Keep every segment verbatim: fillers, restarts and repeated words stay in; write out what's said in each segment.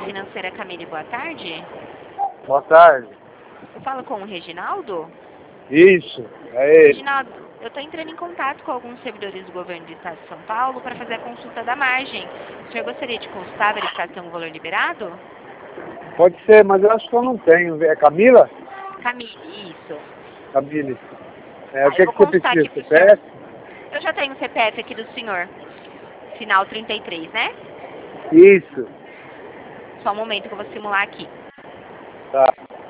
Financeira Camille, boa tarde. Boa tarde. Eu falo com o Reginaldo? Isso, é ele. Reginaldo, eu estou entrando em contato com alguns servidores do governo do estado de São Paulo para fazer a consulta da margem. O senhor gostaria de consultar, verificar se tem um valor liberado? Pode ser, mas eu acho que eu não tenho. É Camila? Camille, isso. Camille. É, Ah, o que, eu que vou você consultar precisa? aqui pro C P F? senhor. Eu já tenho o C P F aqui do senhor. Final trinta e três, né? Isso. Só um momento que eu vou simular aqui. Tá.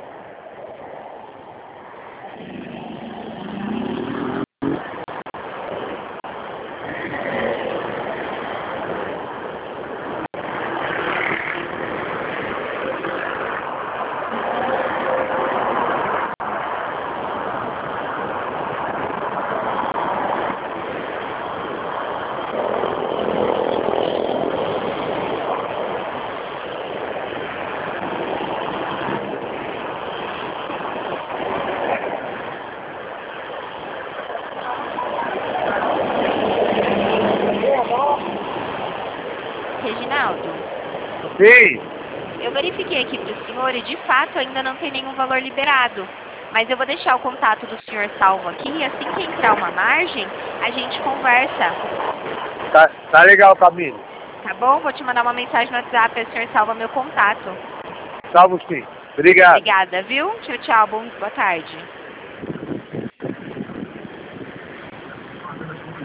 Reginaldo, Sim. eu verifiquei aqui para o senhor e de fato ainda não tem nenhum valor liberado. Mas eu vou deixar o contato do senhor salvo aqui e assim que entrar uma margem, a gente conversa. Tá, tá legal, Camille. Tá bom? Vou te mandar uma mensagem no WhatsApp e o senhor salva meu contato. Salvo sim. Obrigado. Obrigada, viu? Tchau, tchau. Bom, boa tarde.